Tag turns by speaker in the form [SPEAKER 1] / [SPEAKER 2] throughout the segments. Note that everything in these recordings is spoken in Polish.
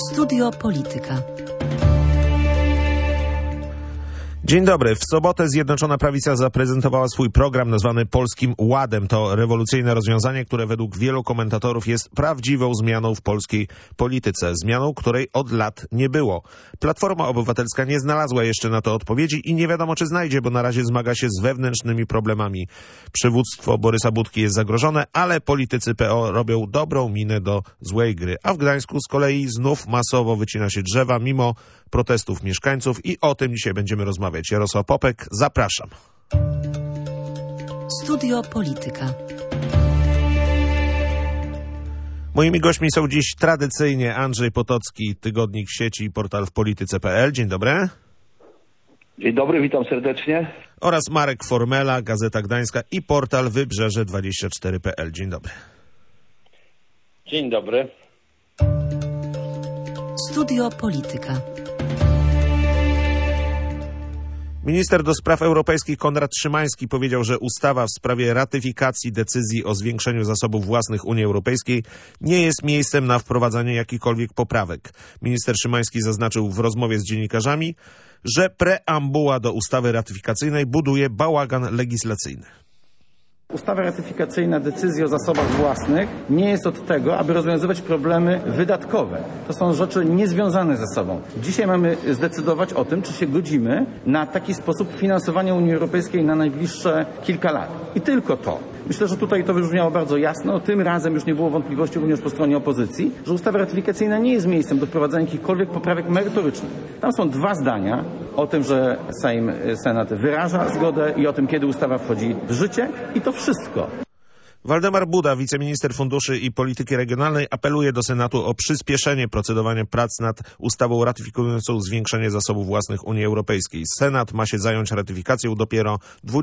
[SPEAKER 1] Studio Polityka.
[SPEAKER 2] Dzień dobry. W sobotę Zjednoczona Prawica zaprezentowała swój program nazwany Polskim Ładem. To rewolucyjne rozwiązanie, które według wielu komentatorów jest prawdziwą zmianą w polskiej polityce. Zmianą, której od lat nie było. Platforma Obywatelska nie znalazła jeszcze na to odpowiedzi i nie wiadomo, czy znajdzie, bo na razie zmaga się z wewnętrznymi problemami. Przywództwo Borysa Budki jest zagrożone, ale politycy PO robią dobrą minę do złej gry. A w Gdańsku z kolei znów masowo wycina się drzewa mimo protestów mieszkańców i o tym dzisiaj będziemy rozmawiać. Jarosław Popek, zapraszam.
[SPEAKER 1] Studio Polityka.
[SPEAKER 2] Moimi gośćmi są dziś tradycyjnie Andrzej Potocki, tygodnik w sieci i portal wpolityce.pl. Dzień dobry.
[SPEAKER 3] Dzień dobry, witam serdecznie.
[SPEAKER 2] Oraz Marek Formela, Gazeta Gdańska i portal Wybrzeże24.pl. Dzień dobry.
[SPEAKER 4] Dzień dobry.
[SPEAKER 1] Studio Polityka.
[SPEAKER 2] Minister do spraw europejskich Konrad Szymański powiedział, że ustawa w sprawie ratyfikacji decyzji o zwiększeniu zasobów własnych Unii Europejskiej nie jest miejscem na wprowadzanie jakichkolwiek poprawek. Minister Szymański zaznaczył w rozmowie z dziennikarzami, że preambuła do ustawy ratyfikacyjnej buduje bałagan legislacyjny.
[SPEAKER 5] Ustawa ratyfikacyjna decyzji o zasobach własnych nie jest od tego, aby rozwiązywać problemy wydatkowe. To są rzeczy niezwiązane ze sobą. Dzisiaj mamy zdecydować o tym, czy się godzimy na taki sposób finansowania Unii Europejskiej na najbliższe kilka lat. I tylko to. Myślę, że tutaj to wybrzmiało bardzo jasno. Tym razem już nie było wątpliwości również po stronie opozycji, że ustawa ratyfikacyjna nie jest miejscem do wprowadzania jakichkolwiek poprawek merytorycznych. Tam są dwa zdania o tym, że Senat wyraża zgodę i o tym, kiedy ustawa wchodzi w życie i to wszystko.
[SPEAKER 2] Waldemar Buda, wiceminister funduszy i polityki regionalnej, apeluje do Senatu o przyspieszenie procedowania prac nad ustawą ratyfikującą zwiększenie zasobów własnych Unii Europejskiej. Senat ma się zająć ratyfikacją dopiero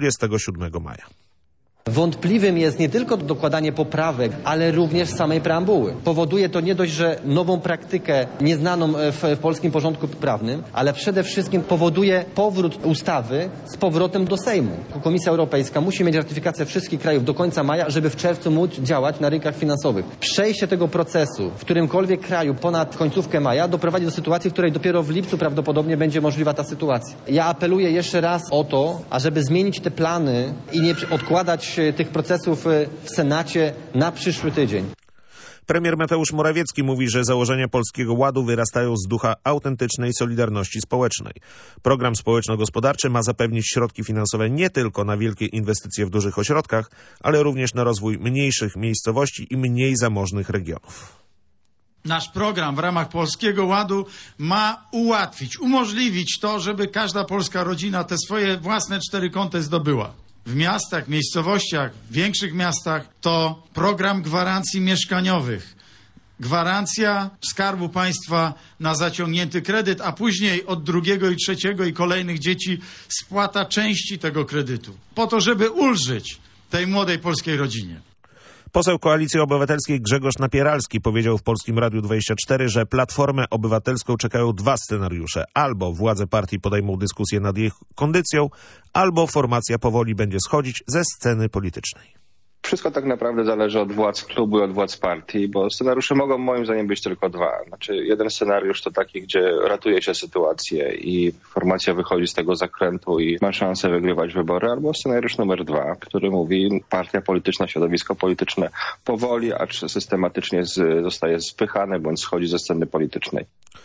[SPEAKER 2] 27 maja.
[SPEAKER 6] Wątpliwym jest nie tylko dokładanie poprawek, ale również samej preambuły. Powoduje to nie dość, że nową praktykę nieznaną w polskim porządku prawnym, ale przede wszystkim powoduje powrót ustawy z powrotem do Sejmu. Komisja Europejska musi mieć ratyfikację wszystkich krajów do końca maja, żeby w czerwcu móc działać na rynkach finansowych. Przejście tego procesu w którymkolwiek kraju ponad końcówkę maja doprowadzi do sytuacji, w której dopiero w lipcu prawdopodobnie będzie możliwa ta sytuacja. Ja apeluję jeszcze raz o to, ażeby zmienić te plany i nie odkładać tych procesów w Senacie na przyszły tydzień.
[SPEAKER 2] Premier Mateusz Morawiecki mówi, że założenia Polskiego Ładu wyrastają z ducha autentycznej solidarności społecznej. Program społeczno-gospodarczy ma zapewnić środki finansowe nie tylko na wielkie inwestycje w dużych ośrodkach, ale również na rozwój mniejszych miejscowości i mniej zamożnych regionów.
[SPEAKER 7] Nasz program w ramach Polskiego Ładu ma umożliwić to, żeby każda polska rodzina te swoje własne 4 kąty zdobyła. W miastach, miejscowościach, w większych miastach to program gwarancji mieszkaniowych. Gwarancja Skarbu Państwa na zaciągnięty kredyt, a później od 2. i 3. i kolejnych dzieci spłata części tego kredytu. Po to, żeby ulżyć tej młodej polskiej rodzinie.
[SPEAKER 2] Poseł Koalicji Obywatelskiej Grzegorz Napieralski powiedział w Polskim Radiu 24, że Platformę Obywatelską czekają 2 scenariusze. Albo władze partii podejmą dyskusję nad jej kondycją, albo formacja powoli będzie schodzić ze sceny politycznej.
[SPEAKER 8] Wszystko tak naprawdę zależy od władz klubu i od władz partii, bo scenariusze mogą moim zdaniem być tylko 2. Znaczy, jeden scenariusz to taki, gdzie ratuje się sytuację i formacja wychodzi z tego zakrętu i ma szansę wygrywać wybory, albo scenariusz numer 2, który mówi partia polityczna, środowisko polityczne powoli, acz systematycznie zostaje spychane bądź schodzi ze sceny politycznej.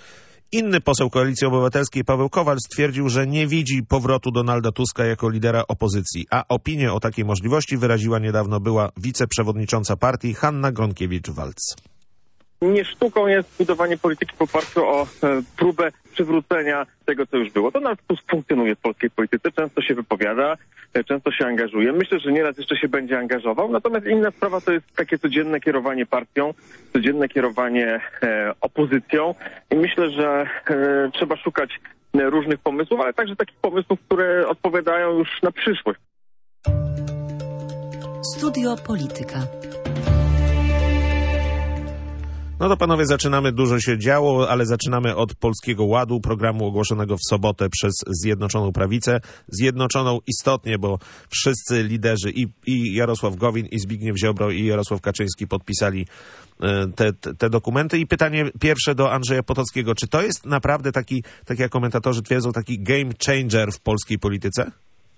[SPEAKER 2] Inny poseł Koalicji Obywatelskiej Paweł Kowal stwierdził, że nie widzi powrotu Donalda Tuska jako lidera opozycji, a opinię o takiej możliwości wyraziła niedawno była wiceprzewodnicząca partii Hanna Gronkiewicz-Waltz.
[SPEAKER 9] Nie sztuką jest budowanie polityki w oparciu o próbę przywrócenia tego, co już było. Donald Tusk funkcjonuje w polskiej polityce, często się wypowiada, często się angażuje. Myślę, że nieraz jeszcze się będzie angażował. Natomiast inna sprawa to jest takie codzienne kierowanie partią, codzienne kierowanie opozycją. I myślę, że trzeba szukać różnych pomysłów, ale także takich pomysłów, które odpowiadają już na przyszłość.
[SPEAKER 1] Studio Polityka.
[SPEAKER 2] No to panowie, zaczynamy, dużo się działo, ale zaczynamy od Polskiego Ładu, programu ogłoszonego w sobotę przez Zjednoczoną Prawicę. Zjednoczoną istotnie, bo wszyscy liderzy i Jarosław Gowin, i Zbigniew Ziobro, i Jarosław Kaczyński podpisali te dokumenty. I pytanie pierwsze do Andrzeja Potockiego. Czy to jest naprawdę taki, tak jak komentatorzy twierdzą, taki game changer w polskiej polityce?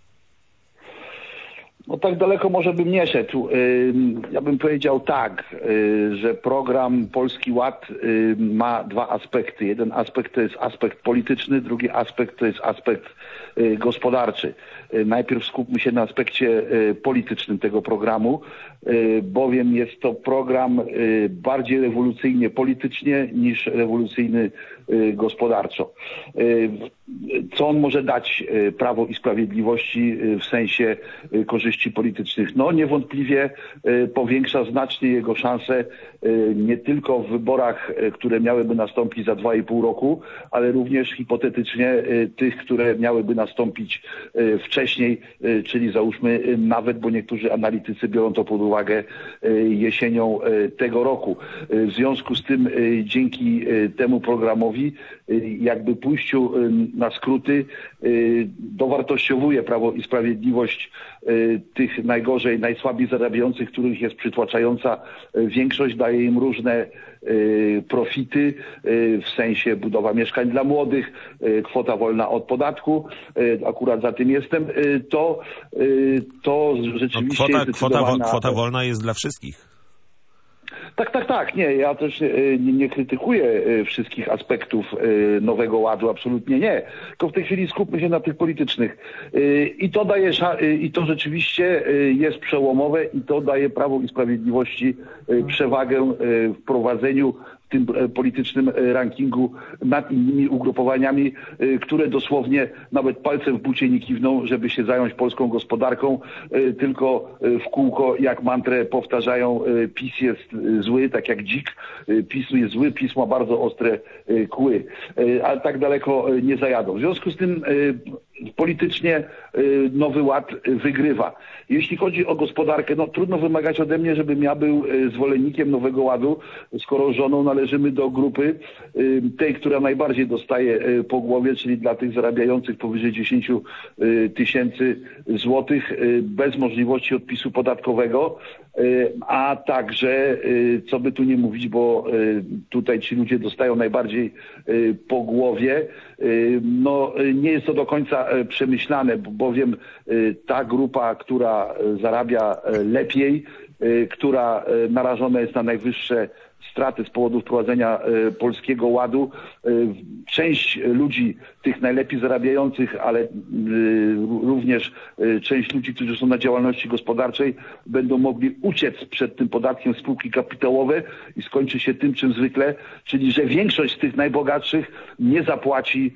[SPEAKER 3] No tak daleko może bym nie szedł. Ja bym powiedział tak, że program Polski Ład ma dwa aspekty. Jeden aspekt to jest aspekt polityczny, drugi aspekt to jest aspekt gospodarczy. Najpierw skupmy się na aspekcie politycznym tego programu, bowiem jest to program bardziej rewolucyjny politycznie niż rewolucyjny gospodarczo. Co on może dać Prawo i Sprawiedliwości w sensie korzyści politycznych? No niewątpliwie powiększa znacznie jego szanse nie tylko w wyborach, które miałyby nastąpić za 2,5 roku, ale również hipotetycznie tych, które miałyby nastąpić wcześniej, czyli załóżmy nawet, bo niektórzy analitycy biorą to pod uwagę, jesienią tego roku. W związku z tym dzięki temu programowi jakby pójściu na skróty dowartościowuje Prawo i Sprawiedliwość tych najgorzej, najsłabiej zarabiających, których jest przytłaczająca większość, daje im różne profity w sensie budowa mieszkań dla młodych, kwota wolna od podatku, akurat za tym jestem, to rzeczywiście
[SPEAKER 2] kwota wolna jest dla wszystkich.
[SPEAKER 3] Tak. Nie, ja też nie krytykuję wszystkich aspektów Nowego Ładu, absolutnie nie. Tylko w tej chwili skupmy się na tych politycznych. I to rzeczywiście jest przełomowe i to daje Prawu i Sprawiedliwości przewagę w prowadzeniu w tym politycznym rankingu nad innymi ugrupowaniami, które dosłownie nawet palcem w bucie nie kiwną, żeby się zająć polską gospodarką, tylko w kółko jak mantrę powtarzają: PiS jest zły, tak jak dzik, PiS jest zły, PiS ma bardzo ostre kły, ale tak daleko nie zajadą. W związku z tym politycznie Nowy Ład wygrywa. Jeśli chodzi o gospodarkę, no trudno wymagać ode mnie, żebym ja był zwolennikiem Nowego Ładu, skoro żoną należymy do grupy tej, która najbardziej dostaje po głowie, czyli dla tych zarabiających powyżej 10 tysięcy złotych bez możliwości odpisu podatkowego, a także, co by tu nie mówić, bo tutaj ci ludzie dostają najbardziej po głowie, no nie jest to do końca przemyślane, bowiem ta grupa, która zarabia lepiej, która narażona jest na najwyższe straty z powodu wprowadzenia Polskiego Ładu. Część ludzi, tych najlepiej zarabiających, ale również część ludzi, którzy są na działalności gospodarczej, będą mogli uciec przed tym podatkiem w spółki kapitałowe i skończy się tym, czym zwykle, czyli że większość z tych najbogatszych nie zapłaci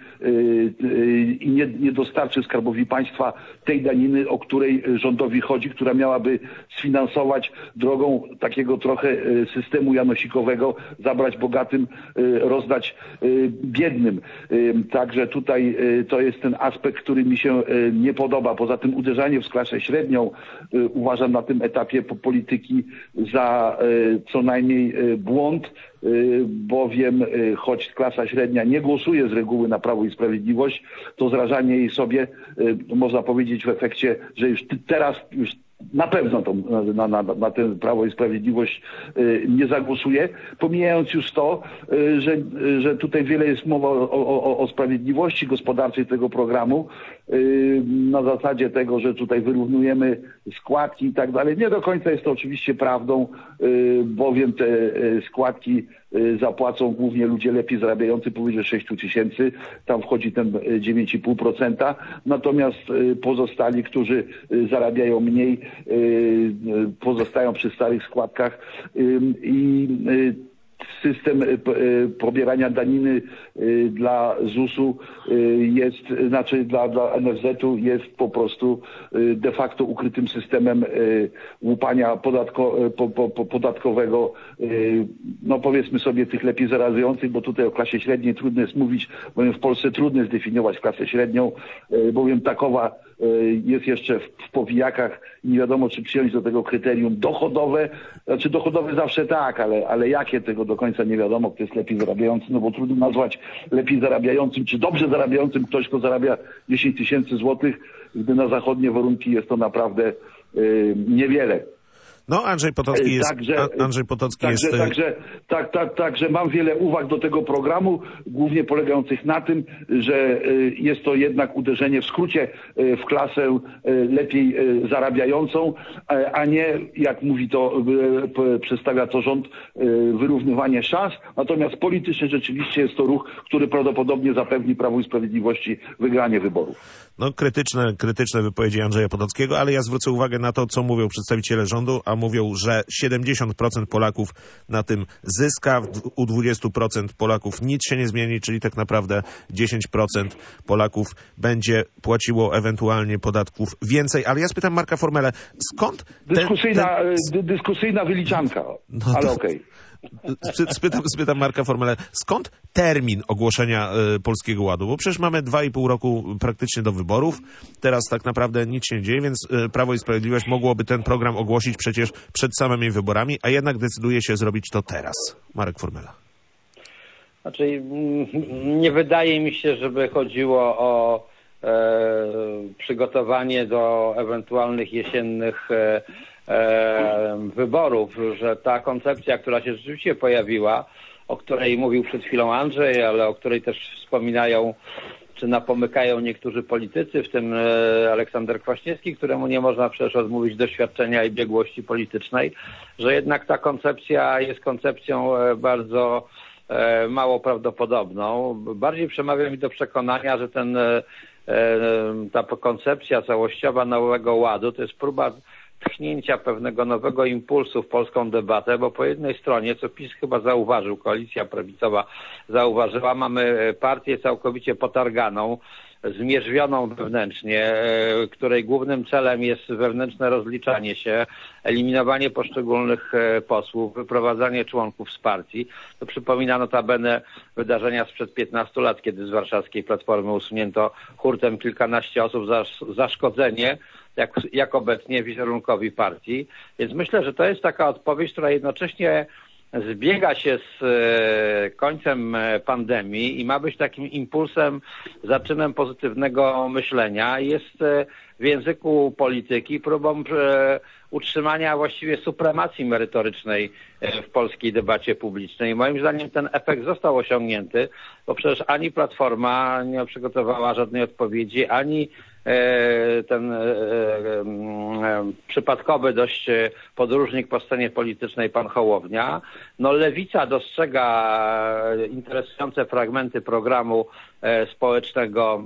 [SPEAKER 3] i nie dostarczy Skarbowi Państwa tej daniny, o której rządowi chodzi, która miałaby sfinansować drogą takiego trochę systemu janosikowego, zabrać bogatym, rozdać biednym. Także tutaj to jest ten aspekt, który mi się nie podoba. Poza tym uderzanie w klasę średnią uważam na tym etapie polityki za co najmniej błąd, bowiem choć klasa średnia nie głosuje z reguły na Prawo i Sprawiedliwość, to zrażanie jej sobie, można powiedzieć w efekcie, że już teraz na pewno to, na ten Prawo i Sprawiedliwość nie zagłosuje, pomijając już to, że tutaj wiele jest mowa o sprawiedliwości gospodarczej tego programu, na zasadzie tego, że tutaj wyrównujemy składki i tak dalej. Nie do końca jest to oczywiście prawdą, bowiem te składki zapłacą głównie ludzie lepiej zarabiający powyżej 6 tysięcy, tam wchodzi ten 9,5%, natomiast pozostali, którzy zarabiają mniej, pozostają przy starych składkach i system pobierania daniny dla ZUS-u jest, znaczy dla NFZ-u jest po prostu de facto ukrytym systemem łupania podatkowego, no powiedzmy sobie tych lepiej zarabiających, bo tutaj o klasie średniej trudno jest mówić, bowiem w Polsce trudno jest zdefiniować klasę średnią, bowiem takowa jest jeszcze w powijakach i nie wiadomo, czy przyjąć do tego kryterium dochodowe. Znaczy dochodowe zawsze tak, ale jakie tego do końca nie wiadomo, kto jest lepiej zarabiający, no bo trudno nazwać lepiej zarabiającym czy dobrze zarabiającym ktoś, kto zarabia 10 000 złotych, gdy na zachodnie warunki jest to naprawdę niewiele.
[SPEAKER 2] No, Andrzej Potocki jest...
[SPEAKER 3] Także mam wiele uwag do tego programu, głównie polegających na tym, że jest to jednak uderzenie w skrócie w klasę lepiej zarabiającą, a nie, jak mówi to, przedstawia to rząd, wyrównywanie szans. Natomiast politycznie rzeczywiście jest to ruch, który prawdopodobnie zapewni Prawu i Sprawiedliwości wygranie wyborów.
[SPEAKER 2] No, krytyczne wypowiedzi Andrzeja Potockiego, ale ja zwrócę uwagę na to, co mówią przedstawiciele rządu, a mówią, że 70% Polaków na tym zyska, u 20% Polaków nic się nie zmieni, czyli tak naprawdę 10% Polaków będzie płaciło ewentualnie podatków więcej. Ale ja spytam Marka Formelę, skąd...
[SPEAKER 3] Dyskusyjna wyliczanka, no ale okej.
[SPEAKER 2] Spytam Marka Formelę, skąd termin ogłoszenia Polskiego Ładu? Bo przecież mamy 2,5 roku praktycznie do wyborów. Teraz tak naprawdę nic się nie dzieje, więc Prawo i Sprawiedliwość mogłoby ten program ogłosić przecież przed samymi wyborami, a jednak decyduje się zrobić to teraz. Marek Formela.
[SPEAKER 4] Znaczy, nie wydaje mi się, żeby chodziło o przygotowanie do ewentualnych jesiennych wyborów, że ta koncepcja, która się rzeczywiście pojawiła, o której mówił przed chwilą Andrzej, ale o której też wspominają czy napomykają niektórzy politycy, w tym Aleksander Kwaśniewski, któremu nie można przecież odmówić doświadczenia i biegłości politycznej, że jednak ta koncepcja jest koncepcją bardzo mało prawdopodobną. Bardziej przemawia mi do przekonania, że ta koncepcja całościowa Nowego Ładu to jest próba tchnięcia pewnego nowego impulsu w polską debatę, bo po jednej stronie, co PiS chyba zauważył, koalicja prawicowa zauważyła, mamy partię całkowicie potarganą, zmierzwioną wewnętrznie, której głównym celem jest wewnętrzne rozliczanie się, eliminowanie poszczególnych posłów, wyprowadzanie członków z partii. To przypomina notabene wydarzenia sprzed 15 lat, kiedy z warszawskiej Platformy usunięto hurtem kilkanaście osób za szkodzenie, jak obecnie wizerunkowi partii. Więc myślę, że to jest taka odpowiedź, która jednocześnie zbiega się z końcem pandemii i ma być takim impulsem, zaczynem pozytywnego myślenia. Jest w języku polityki próbą utrzymania właściwie supremacji merytorycznej w polskiej debacie publicznej. Moim zdaniem ten efekt został osiągnięty, bo przecież ani Platforma nie przygotowała żadnej odpowiedzi, ani ten przypadkowy dość podróżnik po scenie politycznej pan Hołownia. No Lewica dostrzega interesujące fragmenty programu społecznego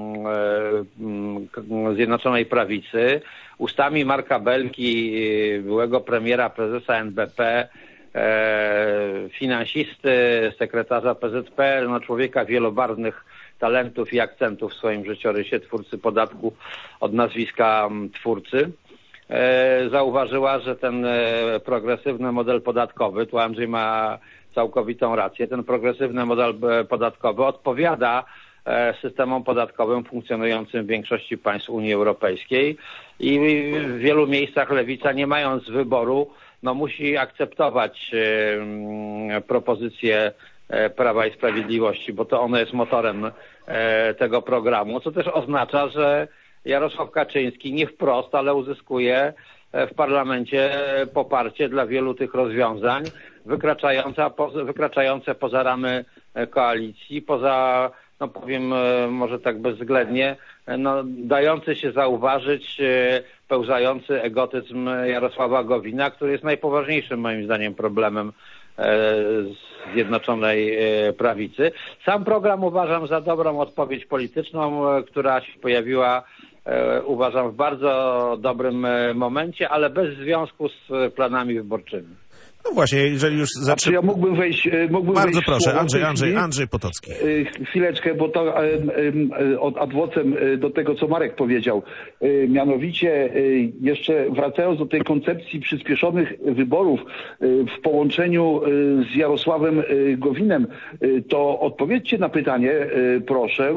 [SPEAKER 4] Zjednoczonej Prawicy. Ustami Marka Belki, byłego premiera, prezesa NBP, finansisty, sekretarza PZPR, no człowieka wielobarwnych talentów i akcentów w swoim życiorysie, twórcy podatku od nazwiska twórcy, zauważyła, że ten progresywny model podatkowy, tu Andrzej ma całkowitą rację, ten progresywny model podatkowy odpowiada systemom podatkowym funkcjonującym w większości państw Unii Europejskiej i w wielu miejscach lewica, nie mając wyboru, no musi akceptować propozycje Prawa i Sprawiedliwości, bo to ono jest motorem tego programu, co też oznacza, że Jarosław Kaczyński nie wprost, ale uzyskuje w parlamencie poparcie dla wielu tych rozwiązań, wykraczające poza ramy koalicji, poza, no powiem może tak bezwzględnie, no dający się zauważyć pełzający egotyzm Jarosława Gowina, który jest najpoważniejszym moim zdaniem problemem Zjednoczonej Prawicy. Sam program uważam za dobrą odpowiedź polityczną, która się pojawiła, uważam, w bardzo dobrym momencie, ale bez związku z planami wyborczymi.
[SPEAKER 2] No właśnie, jeżeli już
[SPEAKER 3] Czy ja mógłbym wejść
[SPEAKER 2] Bardzo proszę, Andrzej Potocki.
[SPEAKER 3] Chwileczkę, bo to adwocem do tego, co Marek powiedział. Mianowicie, jeszcze wracając do tej koncepcji przyspieszonych wyborów w połączeniu z Jarosławem Gowinem, to odpowiedzcie na pytanie, proszę,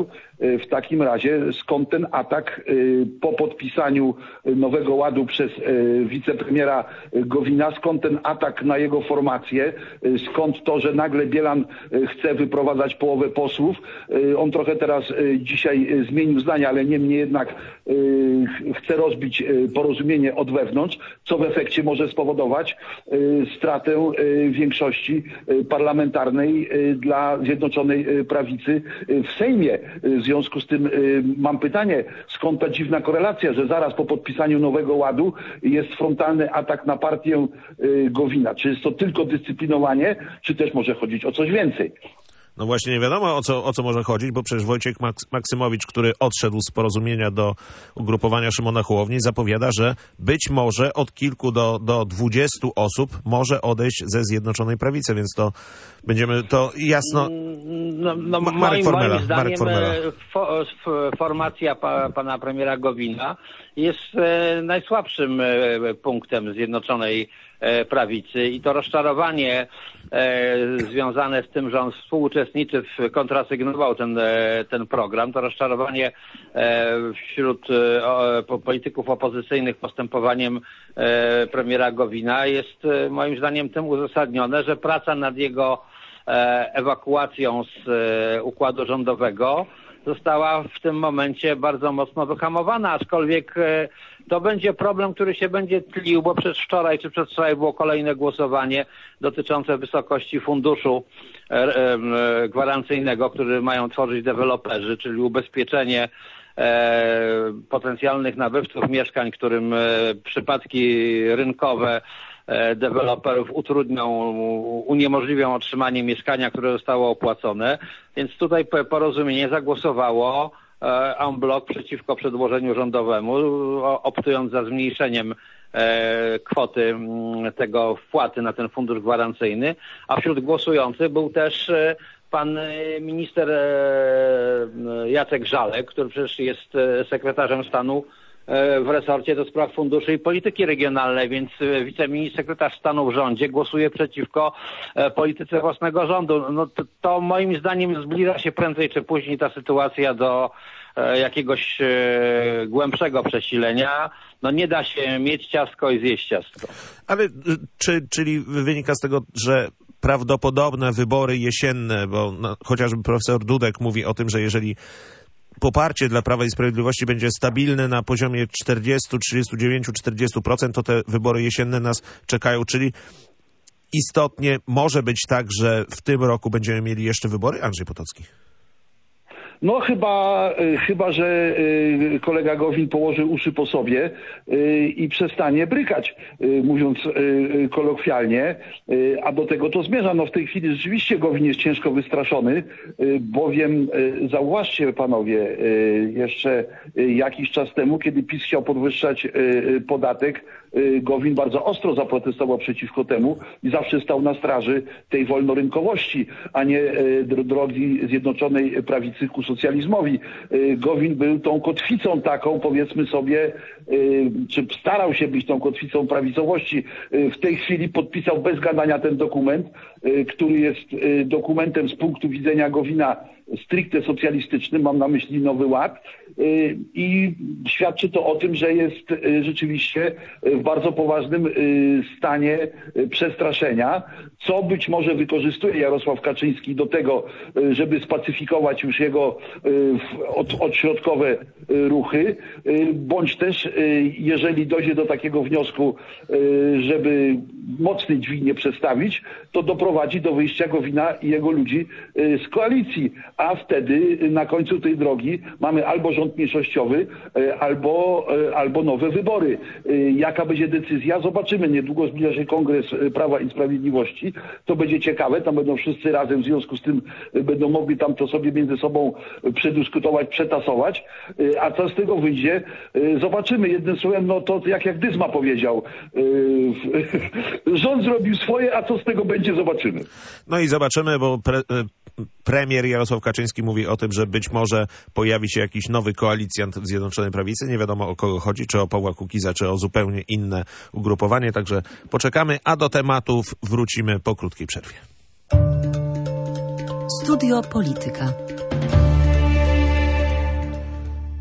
[SPEAKER 3] w takim razie skąd ten atak po podpisaniu Nowego Ładu przez wicepremiera Gowina, skąd ten atak na jego formację, skąd to, że nagle Bielan chce wyprowadzać połowę posłów. On trochę teraz dzisiaj zmienił zdanie, ale niemniej jednak chce rozbić porozumienie od wewnątrz, co w efekcie może spowodować stratę większości parlamentarnej dla Zjednoczonej Prawicy w Sejmie. W związku z tym mam pytanie, skąd ta dziwna korelacja, że zaraz po podpisaniu Nowego Ładu jest frontalny atak na partię Gowina. Czy jest to tylko dyscyplinowanie, czy też może chodzić o coś więcej?
[SPEAKER 2] No właśnie nie wiadomo o co może chodzić, bo przecież Wojciech Maksymowicz, który odszedł z porozumienia do ugrupowania Szymona Hołowni, zapowiada, że być może od kilku do 20 osób może odejść ze Zjednoczonej Prawicy, więc to będziemy to jasno...
[SPEAKER 4] Moim zdaniem formacja pana premiera Gowina jest najsłabszym punktem Zjednoczonej Prawicy i to rozczarowanie związane z tym, że on współuczestniczy, kontrasygnował ten program, to rozczarowanie wśród polityków opozycyjnych postępowaniem premiera Gowina jest moim zdaniem tym uzasadnione, że praca nad jego ewakuacją z układu rządowego została w tym momencie bardzo mocno wyhamowana, aczkolwiek to będzie problem, który się będzie tlił, bo wczoraj czy przedwczoraj było kolejne głosowanie dotyczące wysokości funduszu gwarancyjnego, który mają tworzyć deweloperzy, czyli ubezpieczenie potencjalnych nabywców mieszkań, którym przypadki rynkowe deweloperów uniemożliwią otrzymanie mieszkania, które zostało opłacone. Więc tutaj porozumienie zagłosowało en bloc przeciwko przedłożeniu rządowemu, optując za zmniejszeniem kwoty tego wpłaty na ten fundusz gwarancyjny, a wśród głosujących był też pan minister Jacek Żalek, który przecież jest sekretarzem stanu w resorcie do spraw funduszy i polityki regionalnej, więc wicesekretarz stanu w rządzie głosuje przeciwko polityce własnego rządu. No to moim zdaniem zbliża się prędzej czy później ta sytuacja do jakiegoś głębszego przesilenia. No nie da się mieć ciastko i zjeść ciastko.
[SPEAKER 2] Ale czyli wynika z tego, że prawdopodobne wybory jesienne, bo chociażby profesor Dudek mówi o tym, że jeżeli poparcie dla Prawa i Sprawiedliwości będzie stabilne na poziomie 40, 39, 40%, to te wybory jesienne nas czekają, czyli istotnie może być tak, że w tym roku będziemy mieli jeszcze wybory? Andrzej Potocki.
[SPEAKER 3] No chyba, że kolega Gowin położy uszy po sobie i przestanie brykać, mówiąc kolokwialnie, a do tego to zmierza. No w tej chwili rzeczywiście Gowin jest ciężko wystraszony, bowiem zauważcie panowie, jeszcze jakiś czas temu, kiedy PiS chciał podwyższać podatek, Gowin bardzo ostro zaprotestował przeciwko temu i zawsze stał na straży tej wolnorynkowości, a nie drogi Zjednoczonej Prawicy ku socjalizmowi. Gowin był tą kotwicą taką, powiedzmy sobie, czy starał się być tą kotwicą prawicowości. W tej chwili podpisał bez gadania ten dokument, który jest dokumentem z punktu widzenia Gowina stricte socjalistycznym, mam na myśli Nowy Ład, i świadczy to o tym, że jest rzeczywiście w bardzo poważnym stanie przestraszenia, co być może wykorzystuje Jarosław Kaczyński do tego, żeby spacyfikować już jego odśrodkowe ruchy, bądź też jeżeli dojdzie do takiego wniosku, żeby mocny dźwig nie przestawić, to doprowadzi do wyjścia Gowina i jego ludzi z koalicji, a wtedy na końcu tej drogi mamy albo rząd mniejszościowy, albo nowe wybory. Jaka będzie decyzja? Zobaczymy. Niedługo zbliża się Kongres Prawa i Sprawiedliwości. To będzie ciekawe. Tam będą wszyscy razem, w związku z tym będą mogli tam to sobie między sobą przedyskutować, przetasować. A co z tego wyjdzie? Zobaczymy. Jednym słowem, no to jak Dyzma powiedział. Rząd zrobił swoje, a co z tego będzie? Zobaczymy.
[SPEAKER 2] No i zobaczymy, bo premier Jarosław Kaczyński mówi o tym, że być może pojawi się jakiś nowy koalicjant w Zjednoczonej Prawicy. Nie wiadomo, o kogo chodzi, czy o Pawła Kukiza, czy o zupełnie inne ugrupowanie. Także poczekamy, a do tematów wrócimy po krótkiej przerwie.
[SPEAKER 1] Studio Polityka.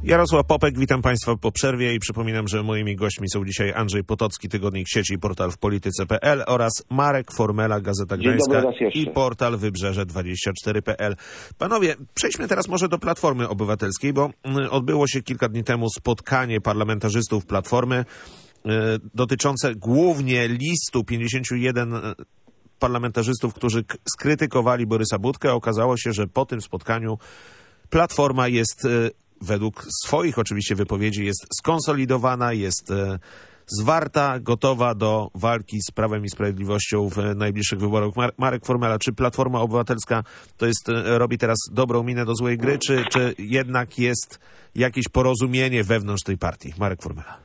[SPEAKER 2] Jarosław Popek, witam Państwa po przerwie i przypominam, że moimi gośćmi są dzisiaj Andrzej Potocki, Tygodnik Sieci i portal wpolityce.pl oraz Marek Formela, Gazeta Gdańska i portal Wybrzeże24.pl. Panowie, przejdźmy teraz może do Platformy Obywatelskiej, bo odbyło się kilka dni temu spotkanie parlamentarzystów Platformy dotyczące głównie listu 51 parlamentarzystów, którzy skrytykowali Borysa Budkę. Okazało się, że po tym spotkaniu Platforma jest według swoich oczywiście wypowiedzi jest skonsolidowana, jest zwarta, gotowa do walki z Prawem i Sprawiedliwością w najbliższych wyborach. Marek Formela, czy Platforma Obywatelska robi teraz dobrą minę do złej gry, czy jednak jest jakieś porozumienie wewnątrz tej partii? Marek Formela.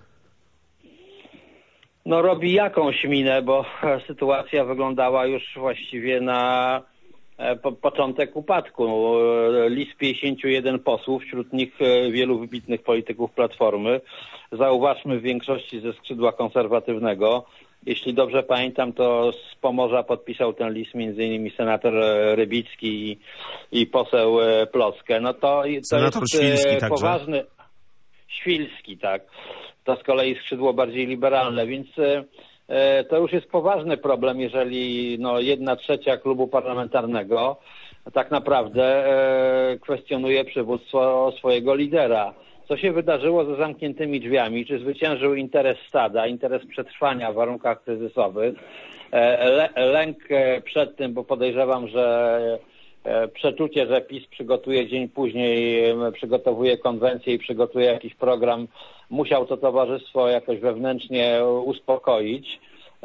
[SPEAKER 4] No robi jakąś minę, bo sytuacja wyglądała już właściwie na początek upadku. List 51 posłów, wśród nich wielu wybitnych polityków Platformy. Zauważmy, w większości ze skrzydła konserwatywnego. Jeśli dobrze pamiętam, to z Pomorza podpisał ten list m.in. senator Rybicki i poseł Plocke. No to jest
[SPEAKER 2] Świlski
[SPEAKER 4] poważny... Świlski, tak. To z kolei skrzydło bardziej liberalne, więc to już jest poważny problem, jeżeli 1/3 klubu parlamentarnego tak naprawdę kwestionuje przywództwo swojego lidera. Co się wydarzyło za zamkniętymi drzwiami? Czy zwyciężył interes stada, interes przetrwania w warunkach kryzysowych? Lęk przed tym, bo podejrzewam, że przeczucie, że PiS przygotuje dzień później, przygotowuje konwencję i przygotuje jakiś program, musiał to towarzystwo jakoś wewnętrznie uspokoić.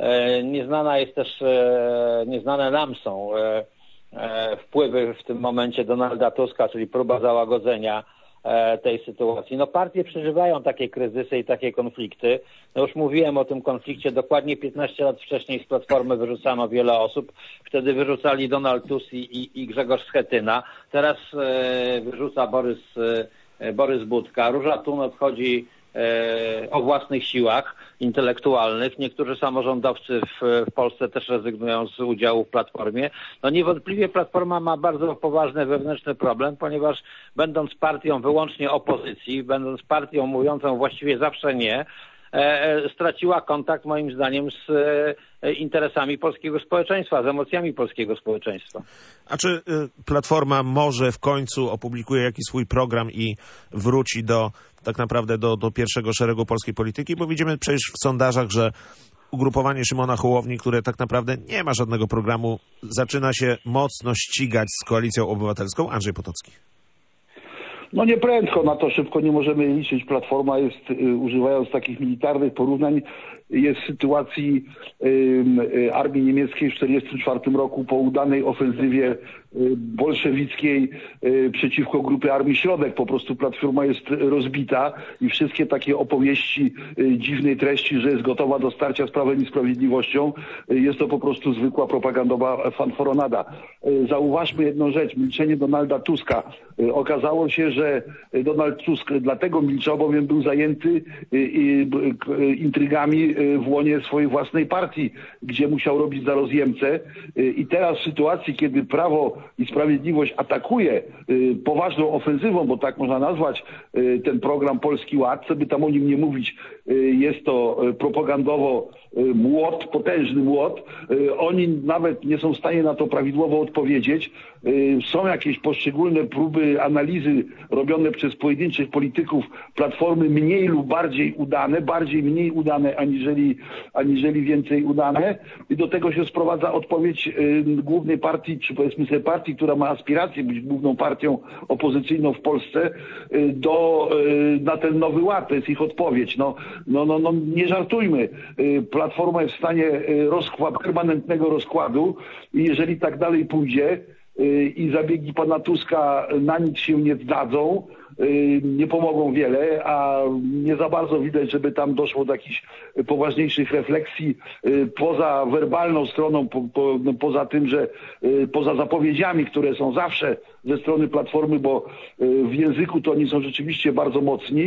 [SPEAKER 4] Nieznane nam są wpływy w tym momencie Donalda Tuska, czyli próba załagodzenia tej sytuacji. Partie przeżywają takie kryzysy i takie konflikty. Już mówiłem o tym konflikcie. Dokładnie 15 lat wcześniej z Platformy wyrzucano wiele osób. Wtedy wyrzucali Donald Tusk i Grzegorz Schetyna. Teraz wyrzuca Borys Budka. Róża Thun odchodzi o własnych siłach intelektualnych. Niektórzy samorządowcy w Polsce też rezygnują z udziału w Platformie. Niewątpliwie Platforma ma bardzo poważny wewnętrzny problem, ponieważ będąc partią wyłącznie opozycji, będąc partią mówiącą właściwie zawsze nie, straciła kontakt moim zdaniem z interesami polskiego społeczeństwa, z emocjami polskiego społeczeństwa.
[SPEAKER 2] A czy Platforma może w końcu opublikuje jakiś swój program i wróci tak naprawdę do pierwszego szeregu polskiej polityki? Bo widzimy przecież w sondażach, że ugrupowanie Szymona Hołowni, które tak naprawdę nie ma żadnego programu, zaczyna się mocno ścigać z Koalicją Obywatelską. Andrzej Potocki.
[SPEAKER 3] Nie prędko, na to szybko nie możemy liczyć. Platforma jest, używając takich militarnych porównań, jest w sytuacji armii niemieckiej w 1944 roku po udanej ofensywie bolszewickiej przeciwko grupie Armii Środek. Po prostu Platforma jest rozbita i wszystkie takie opowieści dziwnej treści, że jest gotowa do starcia z Prawem i Sprawiedliwością, jest to po prostu zwykła propagandowa fanforonada. Zauważmy jedną rzecz, milczenie Donalda Tuska. Okazało się, że Donald Tusk dlatego milczał, bowiem był zajęty intrygami w łonie swojej własnej partii, gdzie musiał robić za rozjemcę. I teraz w sytuacji, kiedy Prawo i Sprawiedliwość atakuje poważną ofensywą, bo tak można nazwać ten program Polski Ład, co by tam o nim nie mówić, jest to propagandowo młot, potężny młot. Oni nawet nie są w stanie na to prawidłowo odpowiedzieć. Są jakieś poszczególne próby analizy robione przez pojedynczych polityków Platformy mniej lub bardziej udane, mniej udane aniżeli więcej udane. I do tego się sprowadza odpowiedź głównej partii, czy powiedzmy sobie partii, która ma aspiracje być główną partią opozycyjną w Polsce, na ten nowy ład. To jest ich odpowiedź. Nie żartujmy. Platforma jest w stanie permanentnego rozkładu i jeżeli tak dalej pójdzie i zabiegi pana Tuska na nic się nie zdadzą, nie pomogą wiele, a nie za bardzo widać, żeby tam doszło do jakichś poważniejszych refleksji poza werbalną stroną, poza tym, że poza zapowiedziami, które są zawsze ze strony Platformy, bo w języku to oni są rzeczywiście bardzo mocni,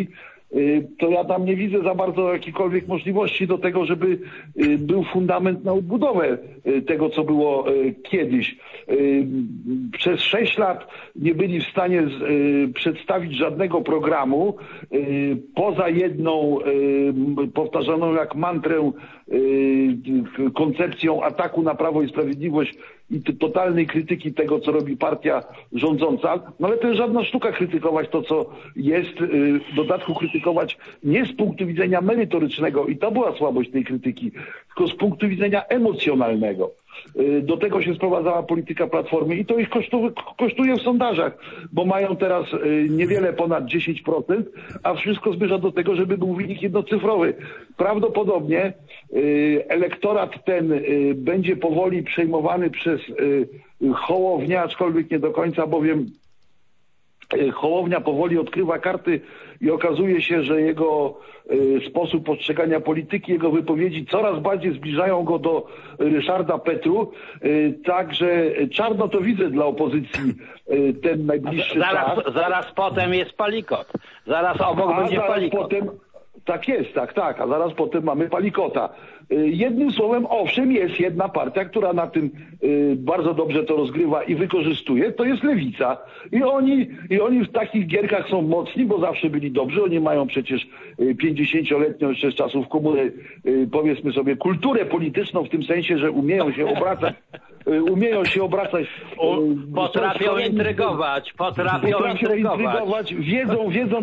[SPEAKER 3] to ja tam nie widzę za bardzo jakichkolwiek możliwości do tego, żeby był fundament na odbudowę tego, co było kiedyś. Przez 6 lat nie byli w stanie przedstawić żadnego programu poza jedną powtarzaną jak mantrę koncepcją ataku na Prawo i Sprawiedliwość i totalnej krytyki tego, co robi partia rządząca. No ale to jest żadna sztuka krytykować to, co jest. W dodatku krytykować nie z punktu widzenia merytorycznego i to była słabość tej krytyki, tylko z punktu widzenia emocjonalnego. Do tego się sprowadzała polityka Platformy i to ich kosztuje w sondażach, bo mają teraz niewiele ponad 10%, a wszystko zmierza do tego, żeby był wynik jednocyfrowy. Prawdopodobnie elektorat ten będzie powoli przejmowany przez Hołownię, aczkolwiek nie do końca, bowiem Hołownia powoli odkrywa karty i okazuje się, że jego sposób postrzegania polityki, jego wypowiedzi coraz bardziej zbliżają go do Ryszarda Petru. Także czarno to widzę dla opozycji ten najbliższy czas.
[SPEAKER 4] Zaraz potem jest Palikot. Zaraz obok będzie Palikot.
[SPEAKER 3] Potem, tak jest, tak. A zaraz potem mamy Palikota. Jednym słowem, owszem, jest jedna partia, która na tym bardzo dobrze to rozgrywa i wykorzystuje, to jest Lewica. I oni w takich gierkach są mocni, bo zawsze byli dobrzy. Oni mają przecież 50-letnią jeszcze z czasów komuny, powiedzmy sobie, kulturę polityczną w tym sensie, że umieją się obracać.
[SPEAKER 4] Potrafią intrygować. Wiedzą,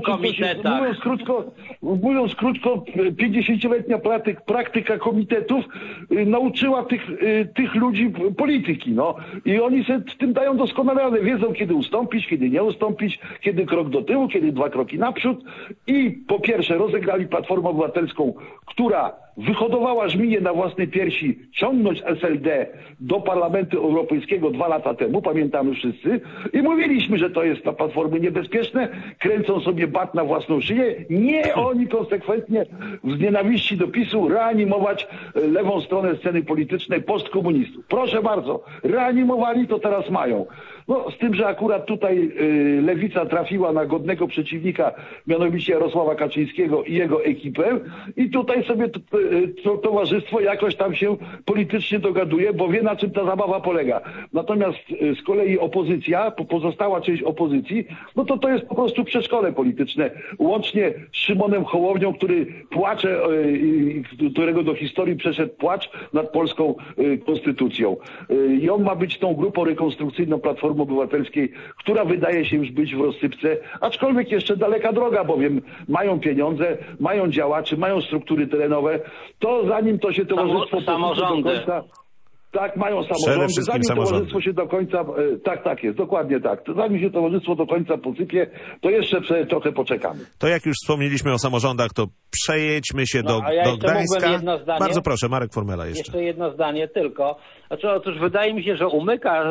[SPEAKER 3] mówiąc krótko, 50-letnia praktyka komitetów nauczyła tych ludzi polityki, no. I oni sobie w tym dają doskonale radę. Wiedzą, kiedy ustąpić, kiedy nie ustąpić, kiedy krok do tyłu, kiedy 2 kroki naprzód. I po pierwsze rozegrali Platformę Obywatelską, która wyhodowała żmiję na własnej piersi ciągnąć SLD do Parlamentu Europejskiego 2 lata temu, pamiętamy wszyscy, i mówiliśmy, że to jest dla Platformy niebezpieczne, kręcą sobie bat na własną szyję. Nie, oni konsekwentnie z nienawiści do PiS-u reanimować lewą stronę sceny politycznej postkomunistów. Proszę bardzo, reanimowali, to teraz mają. No, z tym, że akurat tutaj Lewica trafiła na godnego przeciwnika, mianowicie Jarosława Kaczyńskiego i jego ekipę, i tutaj sobie to towarzystwo jakoś tam się politycznie dogaduje, bo wie, na czym ta zabawa polega. Natomiast z kolei opozycja, pozostała część opozycji, no to jest po prostu przedszkole polityczne. Łącznie z Szymonem Hołownią, który płacze, którego do historii przeszedł płacz nad polską konstytucją. I on ma być tą grupą rekonstrukcyjną Platformy Obywatelskiej, która wydaje się już być w rozsypce, aczkolwiek jeszcze daleka droga, bowiem mają pieniądze, mają działaczy, mają struktury terenowe, to zanim to się towarzystwo
[SPEAKER 4] samorządy.
[SPEAKER 3] do końca... Tak, mają samorządy. Zanim towarzystwo się do końca... Tak jest, dokładnie tak. Zanim się towarzystwo do końca posypie, to jeszcze trochę poczekamy.
[SPEAKER 2] To jak już wspomnieliśmy o samorządach, to przejedźmy się do Gdańska. Bardzo proszę, Marek Formela jeszcze.
[SPEAKER 4] Jeszcze jedno zdanie tylko. Otóż wydaje mi się, że umyka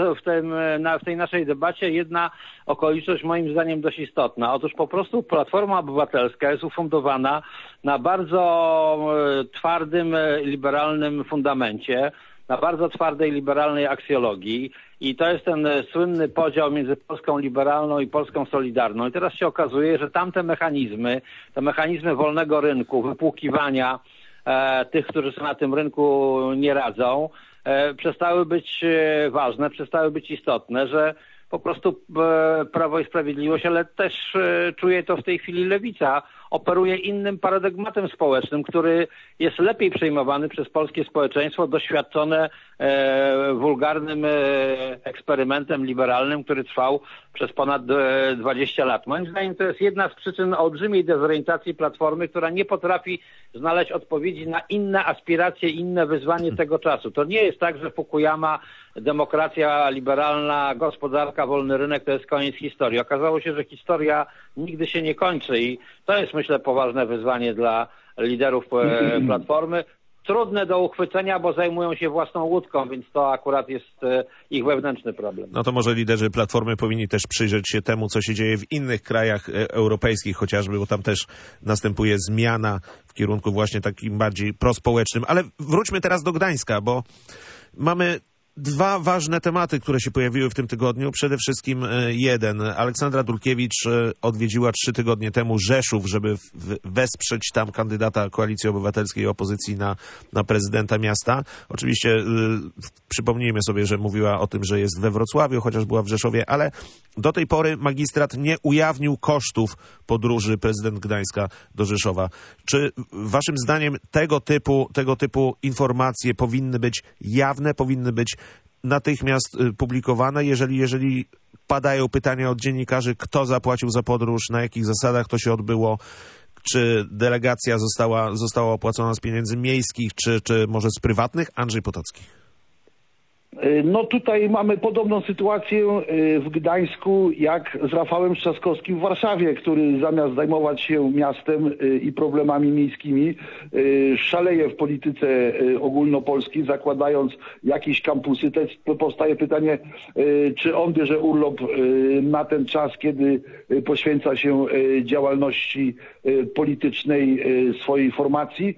[SPEAKER 4] w tej naszej debacie jedna okoliczność moim zdaniem dość istotna. Otóż po prostu Platforma Obywatelska jest ufundowana na bardzo twardym, liberalnym fundamencie, na bardzo twardej, liberalnej aksjologii i to jest ten słynny podział między Polską liberalną i Polską solidarną. I teraz się okazuje, że tamte mechanizmy wolnego rynku, wypłukiwania tych, którzy sobie na tym rynku nie radzą, przestały być ważne, przestały być istotne, że po prostu Prawo i Sprawiedliwość, ale też czuje to w tej chwili Lewica, operuje innym paradygmatem społecznym, który jest lepiej przejmowany przez polskie społeczeństwo, doświadczone wulgarnym eksperymentem liberalnym, który trwał przez ponad 20 lat. Moim zdaniem to jest jedna z przyczyn olbrzymiej dezorientacji Platformy, która nie potrafi znaleźć odpowiedzi na inne aspiracje, inne wyzwanie tego czasu. To nie jest tak, że Fukuyama, demokracja liberalna, gospodarka, wolny rynek to jest koniec historii. Okazało się, że historia nigdy się nie kończy i to jest, myślę, poważne wyzwanie dla liderów Platformy. Trudne do uchwycenia, bo zajmują się własną łódką, więc to akurat jest ich wewnętrzny problem.
[SPEAKER 2] No to może liderzy Platformy powinni też przyjrzeć się temu, co się dzieje w innych krajach europejskich chociażby, bo tam też następuje zmiana w kierunku właśnie takim bardziej prospołecznym. Ale wróćmy teraz do Gdańska, bo mamy Dwa ważne tematy, które się pojawiły w tym tygodniu. Przede wszystkim jeden. Aleksandra Dulkiewicz odwiedziła 3 tygodnie temu Rzeszów, żeby wesprzeć tam kandydata Koalicji Obywatelskiej i opozycji na prezydenta miasta. Oczywiście przypomnijmy sobie, że mówiła o tym, że jest we Wrocławiu, chociaż była w Rzeszowie, ale do tej pory magistrat nie ujawnił kosztów podróży prezydent Gdańska do Rzeszowa. Czy waszym zdaniem tego typu informacje powinny być jawne, powinny być natychmiast publikowane, jeżeli padają pytania od dziennikarzy, kto zapłacił za podróż, na jakich zasadach to się odbyło, czy delegacja została opłacona z pieniędzy miejskich, czy może z prywatnych? Andrzej Potocki.
[SPEAKER 3] No tutaj mamy podobną sytuację w Gdańsku jak z Rafałem Trzaskowskim w Warszawie, który zamiast zajmować się miastem i problemami miejskimi szaleje w polityce ogólnopolskiej, zakładając jakieś kampusy. Też powstaje pytanie, czy on bierze urlop na ten czas, kiedy poświęca się działalności politycznej swojej formacji,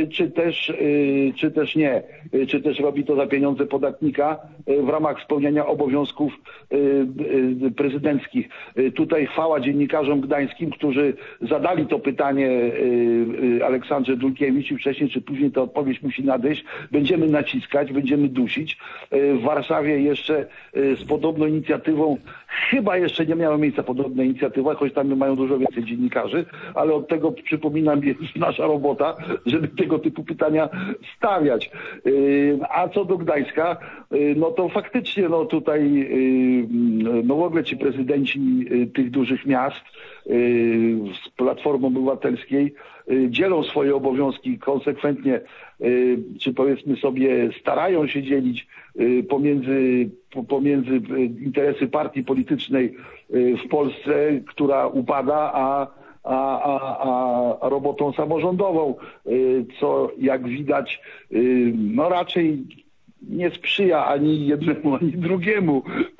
[SPEAKER 3] czy też nie. Czy też robi to za pieniądze podatnika w ramach spełniania obowiązków prezydenckich. Tutaj chwała dziennikarzom gdańskim, którzy zadali to pytanie Aleksandrze Dulkiewicz i wcześniej czy później ta odpowiedź musi nadejść. Będziemy naciskać, będziemy dusić. W Warszawie jeszcze z podobną inicjatywą, chyba jeszcze nie miała miejsca podobna inicjatywa, choć tam mają dużo więcej dziennikarzy, ale od tego, przypominam, jest nasza robota, żeby tego typu pytania stawiać. A co do Gdańska, no to faktycznie tutaj w ogóle ci prezydenci tych dużych miast z Platformy Obywatelskiej dzielą swoje obowiązki konsekwentnie, czy powiedzmy sobie starają się dzielić pomiędzy interesy partii politycznej w Polsce, która upada, a robotą samorządową, co jak widać raczej nie sprzyja ani jednemu, ani drugiemu,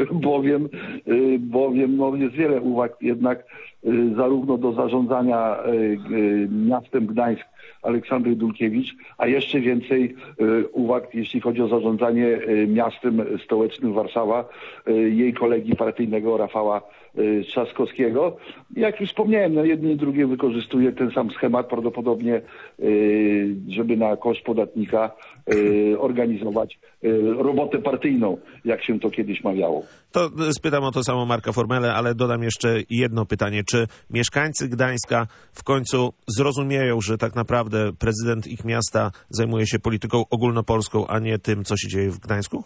[SPEAKER 3] bowiem jest wiele uwag jednak zarówno do zarządzania miastem Gdańsk Aleksandry Dulkiewicz, a jeszcze więcej uwag, jeśli chodzi o zarządzanie miastem stołecznym Warszawa, jej kolegi partyjnego Rafała Trzaskowskiego. Jak już wspomniałem, jedni i drugie wykorzystuje ten sam schemat prawdopodobnie, żeby na koszt podatnika organizować robotę partyjną, jak się to kiedyś mawiało.
[SPEAKER 2] To spytam o to samo Marka Formelę, ale dodam jeszcze jedno pytanie. Czy mieszkańcy Gdańska w końcu zrozumieją, że tak naprawdę prezydent ich miasta zajmuje się polityką ogólnopolską, a nie tym, co się dzieje w Gdańsku?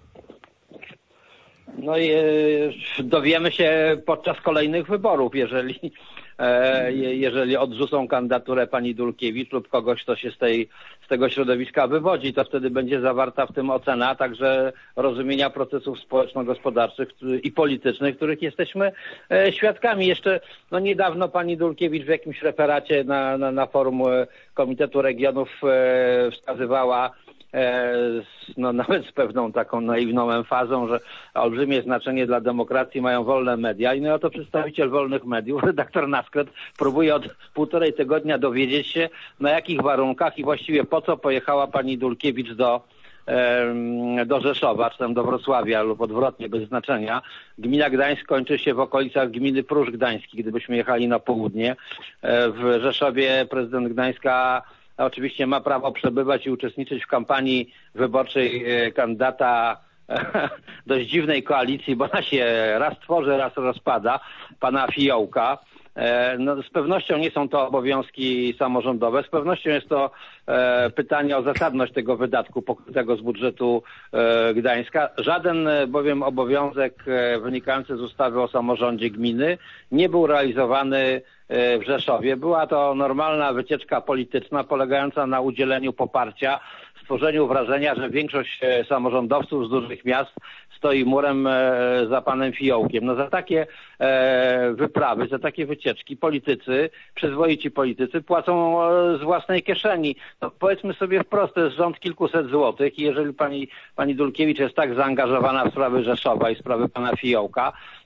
[SPEAKER 4] No i dowiemy się podczas kolejnych wyborów, jeżeli odrzucą kandydaturę pani Dulkiewicz lub kogoś, kto się z tego środowiska wywodzi, to wtedy będzie zawarta w tym ocena, a także rozumienia procesów społeczno-gospodarczych i politycznych, których jesteśmy świadkami. Jeszcze niedawno pani Dulkiewicz w jakimś referacie na forum Komitetu Regionów wskazywała, nawet z pewną taką naiwną emfazą, że olbrzymie znaczenie dla demokracji mają wolne media. I oto przedstawiciel wolnych mediów, redaktor Naskret, próbuje od 1,5 tygodnia dowiedzieć się, na jakich warunkach i właściwie po co pojechała pani Dulkiewicz do Rzeszowa, czy tam do Wrocławia lub odwrotnie, bez znaczenia. Gmina Gdańsk kończy się w okolicach gminy Pruszcz Gdański, gdybyśmy jechali na południe. W Rzeszowie prezydent Gdańska oczywiście ma prawo przebywać i uczestniczyć w kampanii wyborczej kandydata dość dziwnej koalicji, bo ona się raz tworzy, raz rozpada, pana Fiołka. Z pewnością nie są to obowiązki samorządowe, z pewnością jest to pytanie o zasadność tego wydatku pokrytego z budżetu Gdańska. Żaden bowiem obowiązek wynikający z ustawy o samorządzie gminy nie był realizowany w Rzeszowie. Była to normalna wycieczka polityczna polegająca na udzieleniu poparcia, stworzeniu wrażenia, że większość samorządowców z dużych miast stoi murem za panem Fiołkiem. Za takie wyprawy, za takie wycieczki przyzwoici politycy płacą z własnej kieszeni. Powiedzmy sobie wprost, to jest rząd kilkuset złotych i jeżeli pani Dulkiewicz jest tak zaangażowana w sprawy Rzeszowa i sprawy pana Fiołka,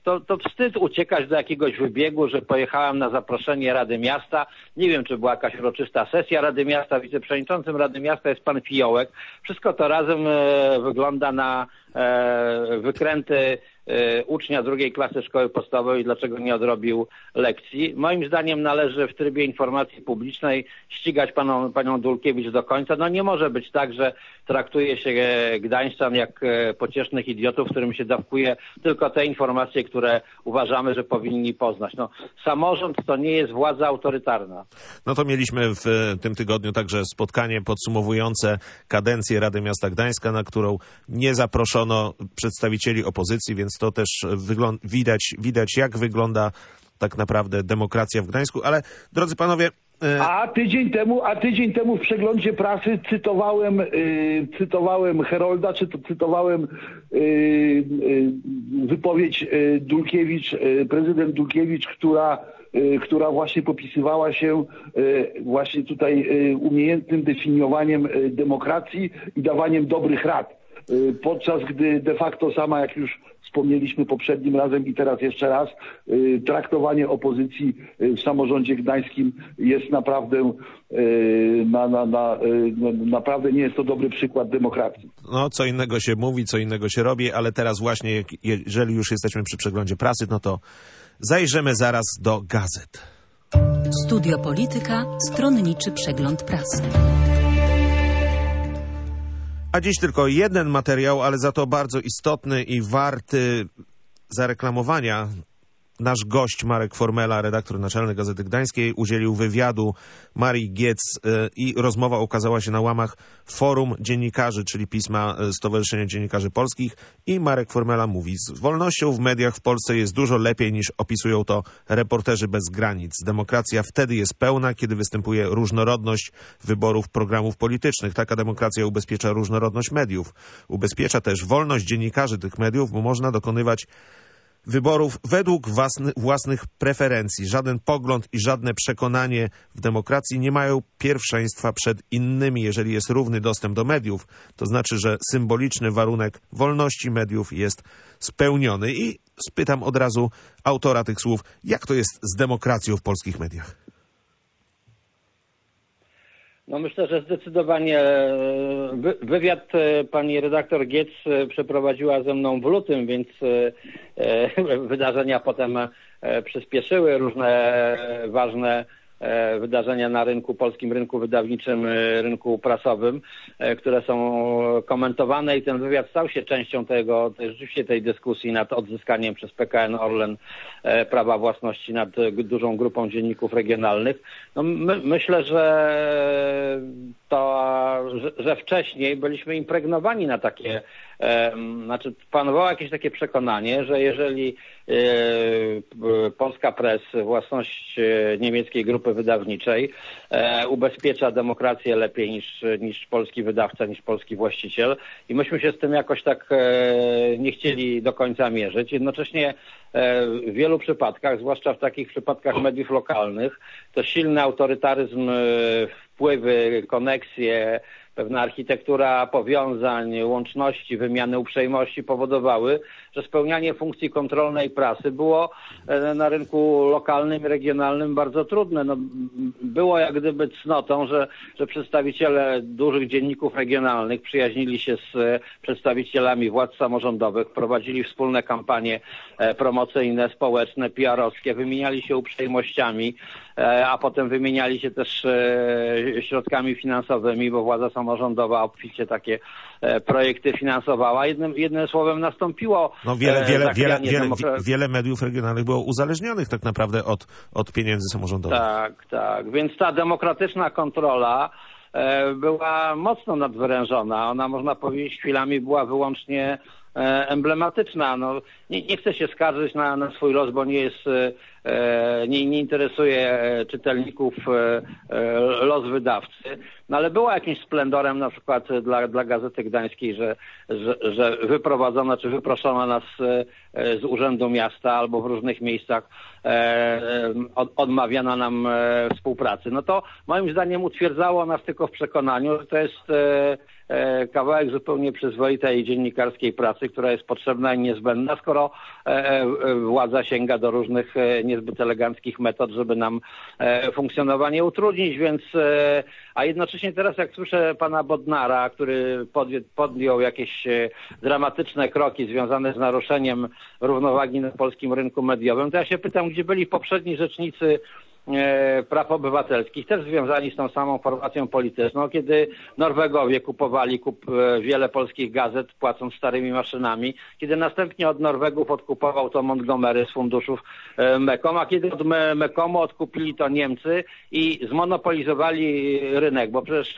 [SPEAKER 4] to wstyd uciekać do jakiegoś wybiegu, że pojechałem na zaproszenie Rady Miasta. Nie wiem, czy była jakaś uroczysta sesja Rady Miasta. Wiceprzewodniczącym Rady Miasta jest pan Fiołek. Wszystko to razem wygląda na wykręty ucznia 2. klasy szkoły podstawowej, dlaczego nie odrobił lekcji. Moim zdaniem należy w trybie informacji publicznej ścigać panią Dulkiewicz do końca. No nie może być tak, że traktuje się gdańszczan jak pociesznych idiotów, którym się dawkuje tylko te informacje, które uważamy, że powinni poznać. No, samorząd to nie jest władza autorytarna.
[SPEAKER 2] No to mieliśmy w tym tygodniu także spotkanie podsumowujące kadencję Rady Miasta Gdańska, na którą nie zaproszono przedstawicieli opozycji, więc to też widać jak wygląda tak naprawdę demokracja w Gdańsku. Ale drodzy panowie...
[SPEAKER 3] A tydzień temu w przeglądzie prasy cytowałem Herolda, cytowałem wypowiedź Dulkiewicz, prezydent Dulkiewicz, która właśnie popisywała się właśnie tutaj umiejętnym definiowaniem demokracji i dawaniem dobrych rad. Podczas gdy de facto sama, jak już wspomnieliśmy poprzednim razem i teraz jeszcze raz, traktowanie opozycji w samorządzie gdańskim jest naprawdę, naprawdę nie jest to dobry przykład demokracji.
[SPEAKER 2] No, co innego się mówi, co innego się robi, ale teraz właśnie, jeżeli już jesteśmy przy przeglądzie prasy, no to zajrzymy zaraz do gazet.
[SPEAKER 1] Studio Polityka, stronniczy przegląd prasy.
[SPEAKER 2] A dziś tylko jeden materiał, ale za to bardzo istotny i warty zareklamowania. Nasz gość Marek Formela, redaktor naczelny Gazety Gdańskiej, udzielił wywiadu Marii Giec i rozmowa ukazała się na łamach Forum Dziennikarzy, czyli pisma Stowarzyszenia Dziennikarzy Polskich, i Marek Formela mówi: z wolnością w mediach w Polsce jest dużo lepiej, niż opisują to Reporterzy bez granic. Demokracja wtedy jest pełna, kiedy występuje różnorodność wyborów programów politycznych. Taka demokracja ubezpiecza różnorodność mediów. Ubezpiecza też wolność dziennikarzy tych mediów, bo można dokonywać wyborów według własnych preferencji. Żaden pogląd i żadne przekonanie w demokracji nie mają pierwszeństwa przed innymi. Jeżeli jest równy dostęp do mediów, to znaczy, że symboliczny warunek wolności mediów jest spełniony. I spytam od razu autora tych słów, jak to jest z demokracją w polskich mediach?
[SPEAKER 4] No myślę, że zdecydowanie wywiad pani redaktor Giec przeprowadziła ze mną w lutym, więc wydarzenia potem przyspieszyły, różne ważne wydarzenia na rynku, polskim rynku wydawniczym, rynku prasowym, które są komentowane, i ten wywiad stał się częścią rzeczywiście tej dyskusji nad odzyskaniem przez PKN Orlen prawa własności nad dużą grupą dzienników regionalnych. No myślę, że wcześniej byliśmy impregnowani na takie, panowało jakieś takie przekonanie, że jeżeli Polska Press, własność niemieckiej grupy wydawniczej, ubezpiecza demokrację lepiej niż polski wydawca, niż polski właściciel, i myśmy się z tym jakoś tak nie chcieli do końca mierzyć. Jednocześnie w wielu przypadkach, zwłaszcza w takich przypadkach mediów lokalnych, to silny autorytaryzm, wpływy, koneksje, pewna architektura powiązań, łączności, wymiany uprzejmości powodowały, że spełnianie funkcji kontrolnej prasy było na rynku lokalnym i regionalnym bardzo trudne. No, było jak gdyby cnotą, że przedstawiciele dużych dzienników regionalnych przyjaźnili się z przedstawicielami władz samorządowych, prowadzili wspólne kampanie promocyjne, społeczne, PR-owskie, wymieniali się uprzejmościami, a potem wymieniali się też środkami finansowymi, bo władza samorządowa obficie takie projekty finansowała. Jednym słowem nastąpiło...
[SPEAKER 2] No wiele mediów regionalnych było uzależnionych tak naprawdę od pieniędzy samorządowych.
[SPEAKER 4] Tak. Więc ta demokratyczna kontrola była mocno nadwyrężona. Ona, można powiedzieć, chwilami była wyłącznie emblematyczna. No, nie chcę się skarżyć na swój los, bo nie interesuje czytelników los wydawcy, no ale było jakimś splendorem na przykład dla Gazety Gdańskiej, że wyprowadzono czy wyproszono nas z Urzędu Miasta, albo w różnych miejscach odmawiano nam współpracy. No to moim zdaniem utwierdzało nas tylko w przekonaniu, że to jest kawałek zupełnie przyzwoitej dziennikarskiej pracy, która jest potrzebna i niezbędna, skoro władza sięga do różnych niezbyt eleganckich metod, żeby nam funkcjonowanie utrudnić, więc a jednocześnie teraz jak słyszę pana Bodnara, który podjął jakieś dramatyczne kroki związane z naruszeniem równowagi na polskim rynku mediowym, to ja się pytam, gdzie byli poprzedni rzecznicy praw obywatelskich, też związani z tą samą formacją polityczną, kiedy Norwegowie kupowali wiele polskich gazet, płacąc starymi maszynami, kiedy następnie od Norwegów odkupował to Montgomery z funduszów Mekom, a kiedy od Mekomu odkupili to Niemcy i zmonopolizowali rynek, bo przecież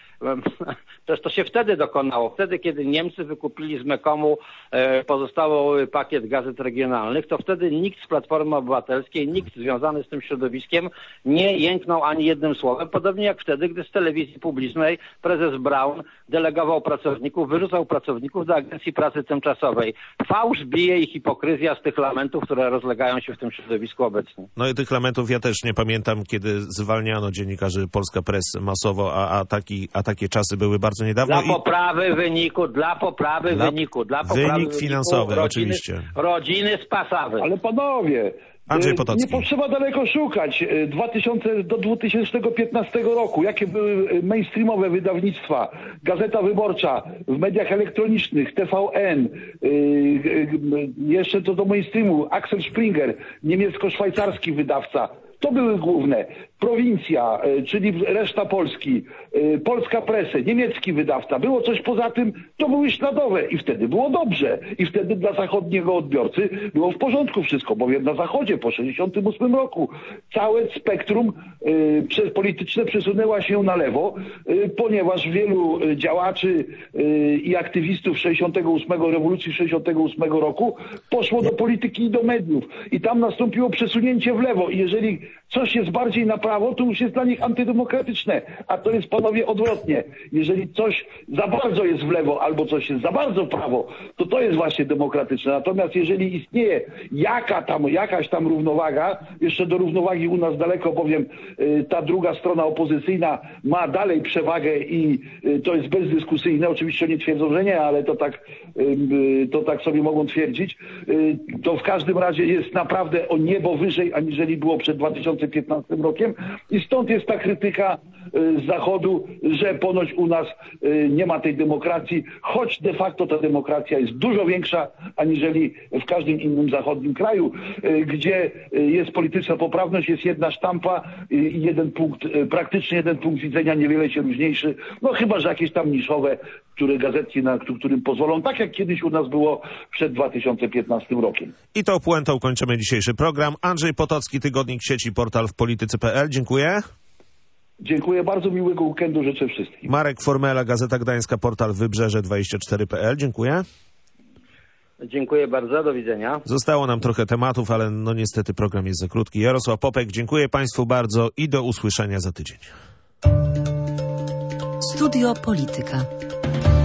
[SPEAKER 4] to się wtedy dokonało. Wtedy, kiedy Niemcy wykupili z Mekomu pozostały pakiet gazet regionalnych, to wtedy nikt z Platformy Obywatelskiej, nikt związany z tym środowiskiem nie jęknął ani jednym słowem. Podobnie jak wtedy, gdy z telewizji publicznej prezes Braun delegował pracowników, wyrzucał pracowników do Agencji Pracy Tymczasowej. Fałsz bije i hipokryzja z tych lamentów, które rozlegają się w tym środowisku obecnie.
[SPEAKER 2] No i tych lamentów ja też nie pamiętam, kiedy zwalniano dziennikarzy Polska Press masowo, a takie czasy były bardzo niedawno.
[SPEAKER 4] Dla poprawy wyniku.
[SPEAKER 2] Wynik finansowy, oczywiście.
[SPEAKER 4] Rodziny spasały.
[SPEAKER 3] Ale panowie,
[SPEAKER 2] Andrzej Potocki.
[SPEAKER 3] Nie potrzeba daleko szukać. Do 2015 roku, jakie były mainstreamowe wydawnictwa, Gazeta Wyborcza, w mediach elektronicznych, TVN, jeszcze to do mainstreamu, Axel Springer, niemiecko-szwajcarski wydawca. To były główne. Prowincja, czyli reszta Polski, Polska Presse, niemiecki wydawca. Było coś poza tym, to były śladowe i wtedy było dobrze. I wtedy dla zachodniego odbiorcy było w porządku wszystko, bowiem na Zachodzie po 1968 roku całe spektrum polityczne przesunęła się na lewo, ponieważ wielu działaczy i aktywistów 68, rewolucji 68 roku poszło do polityki i do mediów. I tam nastąpiło przesunięcie w lewo. I jeżeli coś jest bardziej na prawo, to już jest dla nich antydemokratyczne. A to jest, panowie, odwrotnie. Jeżeli coś za bardzo jest w lewo albo coś jest za bardzo w prawo, to jest właśnie demokratyczne. Natomiast jeżeli istnieje jakaś tam równowaga, jeszcze do równowagi u nas daleko, bowiem ta druga strona opozycyjna ma dalej przewagę i to jest bezdyskusyjne. Oczywiście nie twierdzą, że nie, ale to tak sobie mogą twierdzić. To w każdym razie jest naprawdę o niebo wyżej, aniżeli było przed 2015 rokiem i stąd jest ta krytyka z Zachodu, że ponoć u nas nie ma tej demokracji, choć de facto ta demokracja jest dużo większa, aniżeli w każdym innym zachodnim kraju, gdzie jest polityczna poprawność, jest jedna sztampa i praktycznie jeden punkt widzenia, niewiele się różniejszy, no chyba że jakieś tam niszowe, które gazetki, którym pozwolą, tak jak kiedyś u nas było przed 2015 rokiem.
[SPEAKER 2] I tą puentą kończymy dzisiejszy program. Andrzej Potocki, Tygodnik Sieci, portal w polityce.pl. Dziękuję.
[SPEAKER 3] Dziękuję bardzo, miłego weekendu życzę wszystkim.
[SPEAKER 2] Marek Formela, Gazeta Gdańska, portal Wybrzeże24.pl. Dziękuję.
[SPEAKER 4] Dziękuję bardzo, do widzenia.
[SPEAKER 2] Zostało nam trochę tematów, ale no niestety program jest za krótki. Jarosław Popek, dziękuję Państwu bardzo i do usłyszenia za tydzień.
[SPEAKER 1] Studio Polityka.